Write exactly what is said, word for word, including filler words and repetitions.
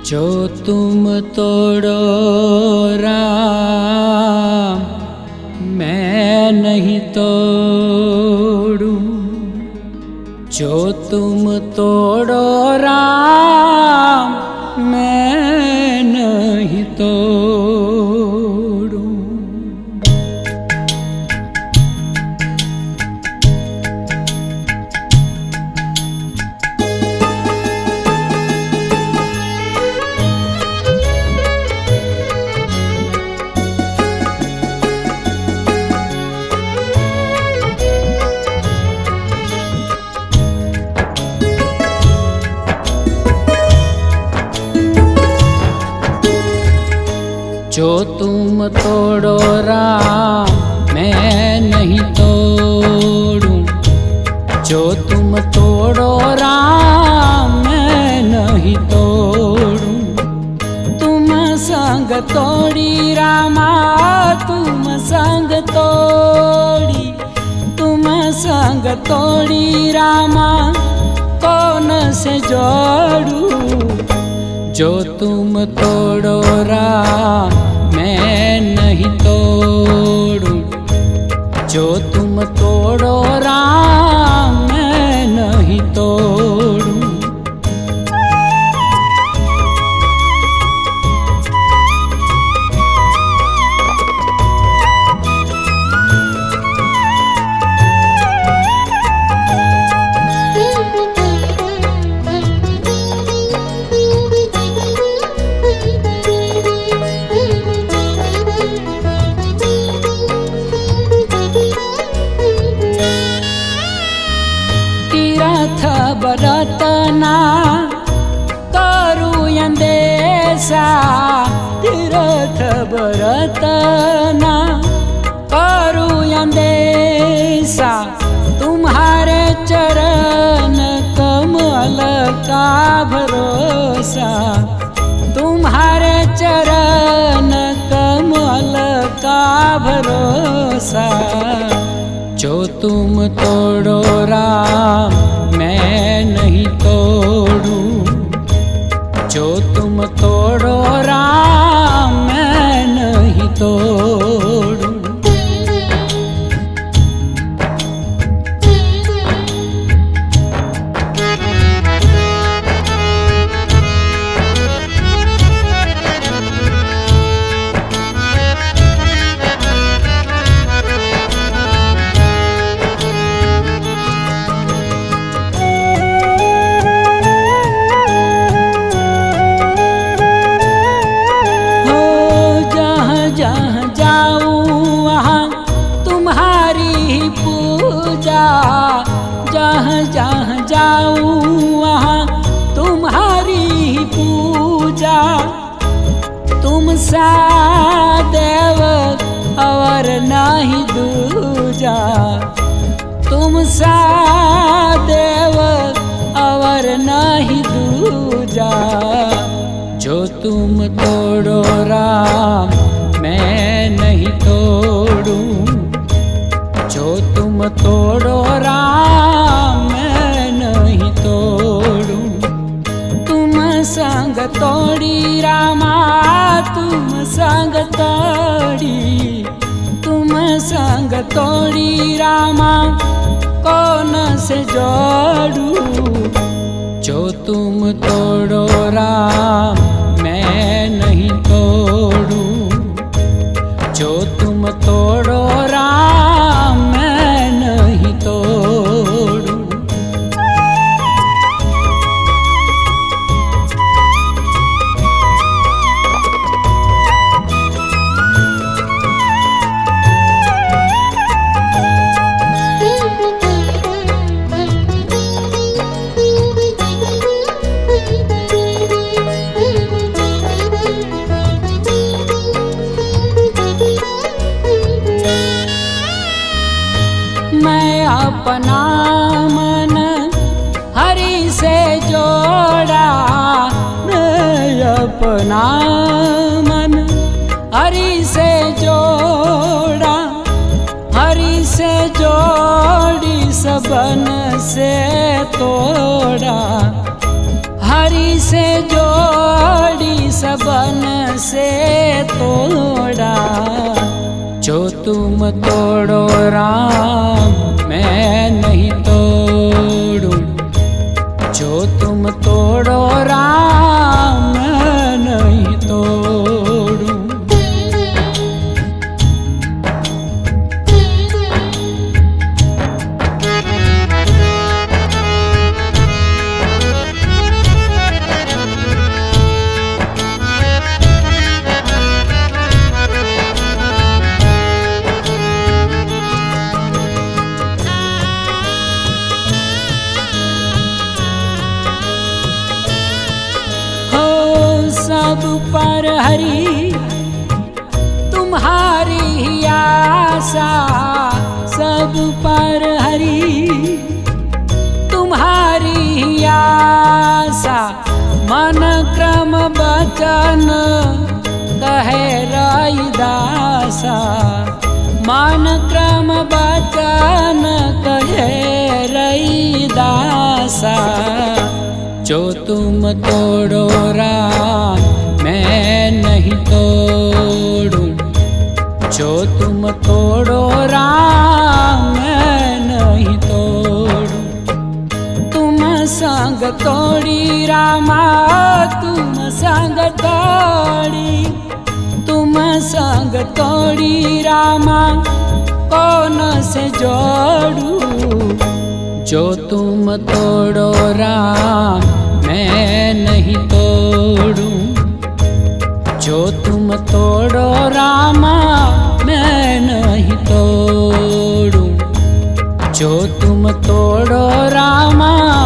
जो तुम तोड़ो राम मैं नहीं तोड़ूं, जो तुम तोड़ो राम मैं नहीं तोड़ूं। जो तुम तोड़ो राम मैं नहीं तोड़ूं, जो तुम तोड़ो राम मैं नहीं तोड़ूं। तुम संग तोड़ी रामा तुम संग तोड़ी, तुम संग तोड़ी रामा कौन से जोड़ूं। जो तुम तोड़ो राम मैं नहीं तोड़ूं, जो तुम तोड़ो राम मैं नहीं तोड़ूं। बरतना करूं अंदेशा, तीर्थ बरतना करूं अंदेशा। तुम्हारे चरण कमल का भरोसा, तुम्हारे चरण कमल का भरोसा। जो तुम तोड़ो राम मैं नहीं तोड़ूं, जो तुम तोड़ो राम मैं नहीं तोड़ूं। जहाँ जहाँ जाऊँ वहाँ तुम्हारी पूजा। तुम सा देव और नहीं दूजा, तुम सा देव और नहीं दूजा। जो तुम तोड़ो राम मैं नहीं तोड़ूं, जो तुम तोड़ो राम मैं नहीं तोड़ूं। तुम संग तोड़ी रामा तुम संग तोड़ी, तुम संग तोड़ी रामा कौन से जोड़ूं। जो तुम तोड़ो राम मैं नहीं तोड़ूं, जो तुम तोड़ो राम मैं नहीं तोड़ूं। मैं अपना मन हरि से जोड़ा, मैं अपना मन हरि से जोड़ा। हरि से जोड़ी सबन से तोड़ा, हरि से जोड़ी सबन से तोड़ा। जो तुम तोड़ो राम मैं नहीं तोड़ूं, जो तुम तोड़ो राम मैं नहीं तोड़ूं। सब पर हरि तुम्हारी ही आशा, सब पर हरि तुम्हारी ही आशा। मन क्रम वचन कहे रैदासा, मन क्रम वचन कहे रैदासा। जो तुम तोड़ो राम मैं नहीं तोड़ूं, जो तुम तोड़ो राम मैं नहीं तोड़ूं। तुम संग तोड़ी रामा तुम संग तोड़ी, तुम संग तोड़ी रामा कौन से जोड़ूं। जो तुम तोड़ो राम मैं नहीं तोड़ूं, जो तुम तोड़ो रामा मैं नहीं तोड़ूं, जो तुम तोड़ो रामा